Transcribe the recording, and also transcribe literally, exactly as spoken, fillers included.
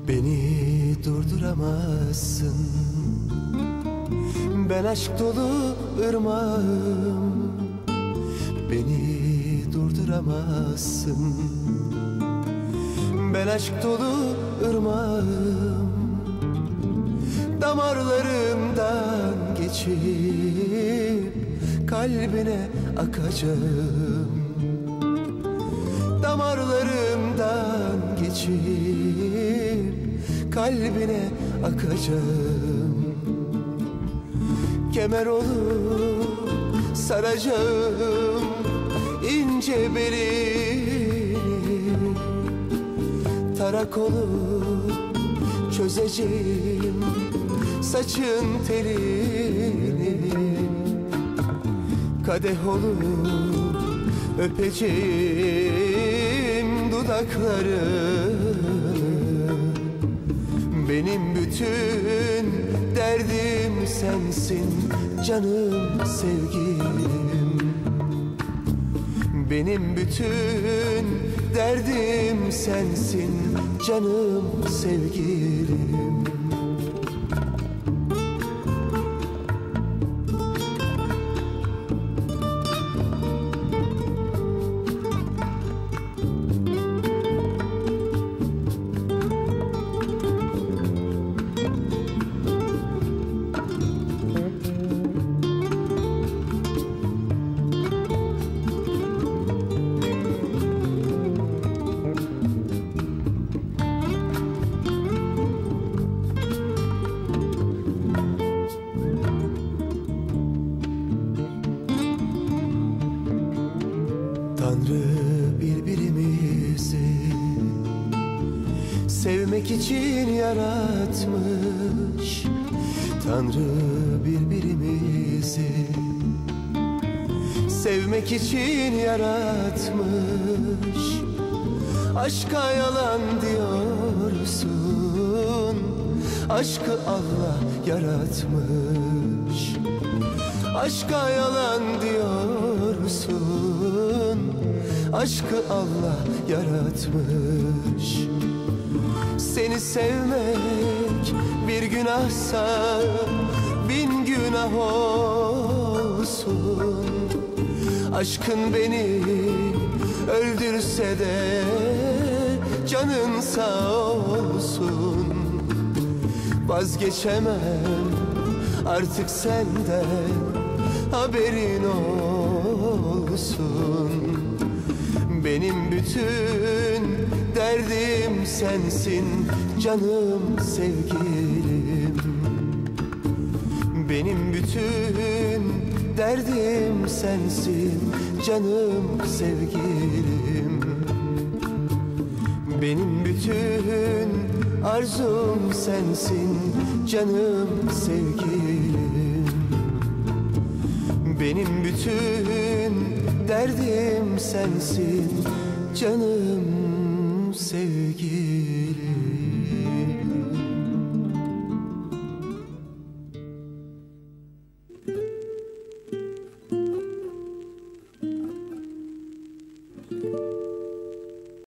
Beni durduramazsın. Ben aşk dolu ırmağım. Beni durduramazsın. Ben aşk dolu ırmağım. Damarlarımdan geçip kalbine akacağım. Damarlarımdan geçip kalbine akacağım. Kemer olup saracağım ince belini. Tarak olup çözeceğim saçın telini. Kadeh olup öpeceğim dudaklarını. Benim bütün derdim sensin canım sevgilim. Benim bütün derdim sensin canım sevgilim. Tanrı birbirimizi sevmek için yaratmış. Tanrı birbirimizi sevmek için yaratmış. Aşka yalan diyorsun, aşkı Allah yaratmış. Aşka yalan diyorsun, aşkı Allah yaratmış. Seni sevmek bir günahsa bin günah olsun. Aşkın beni öldürse de canın sağ olsun. Vazgeçemem artık senden, haberin olsun. Benim bütün derdim sensin canım sevgilim. Benim bütün derdim sensin canım sevgilim. Benim bütün arzum sensin canım sevgilim. Benim bütün derdim sensin canım sevgilim.